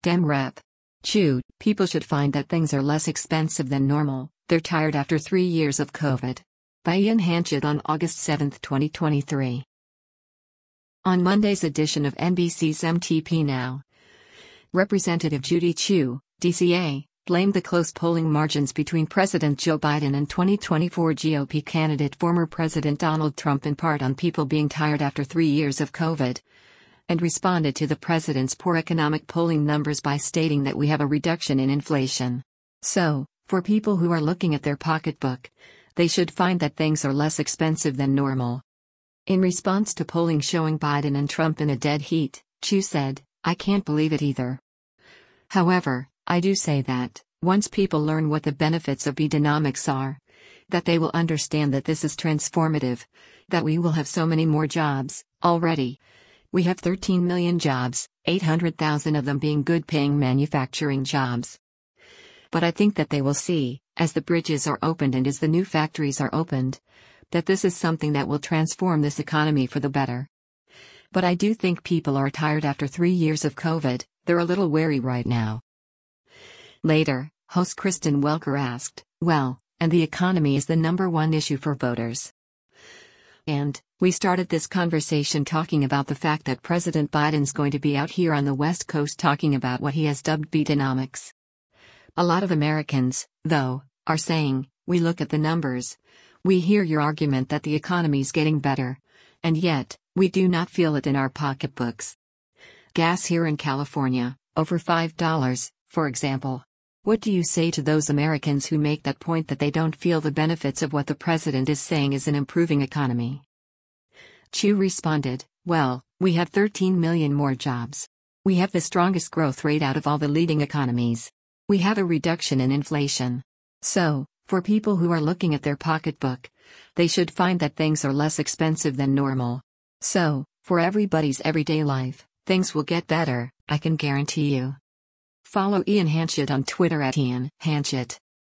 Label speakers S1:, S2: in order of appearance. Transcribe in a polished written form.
S1: Dem Rep. Chew, people should find that things are less expensive than normal, they're tired after 3 years of COVID. By Ian Hanchett on August 7, 2023. On Monday's edition of NBC's MTP Now, Representative Judy Chu, DCA, blamed the close polling margins between President Joe Biden and 2024 GOP candidate former President Donald Trump in part on people being tired after 3 years of COVID, and responded to the president's poor economic polling numbers by stating that we have a reduction in inflation. So, for people who are looking at their pocketbook, they should find that things are less expensive than normal. In response to polling showing Biden and Trump in a dead heat, Chu said, "I can't believe it either. However, I do say that, once people learn what the benefits of Bidenomics are, that they will understand that this is transformative, that we will have so many more jobs, already. We have 13 million jobs, 800,000 of them being good-paying manufacturing jobs. But I think that they will see, as the bridges are opened and as the new factories are opened, that this is something that will transform this economy for the better. But I do think people are tired after 3 years of COVID, they're a little wary right now." Later, host Kristen Welker asked, "Well, and the economy is the #1 issue for voters. And we started this conversation talking about the fact that President Biden's going to be out here on the West Coast talking about what he has dubbed Bidenomics. A lot of Americans, though, are saying, we look at the numbers, we hear your argument that the economy's getting better, and yet, we do not feel it in our pocketbooks. Gas here in California, over $5, for example. What do you say to those Americans who make that point that they don't feel the benefits of what the president is saying is an improving economy?" Chu responded, "Well, we have 13 million more jobs. We have the strongest growth rate out of all the leading economies. We have a reduction in inflation. So, for people who are looking at their pocketbook, they should find that things are less expensive than normal. So, for everybody's everyday life, things will get better, I can guarantee you." Follow Ian Hanchett on Twitter @IanHanchett.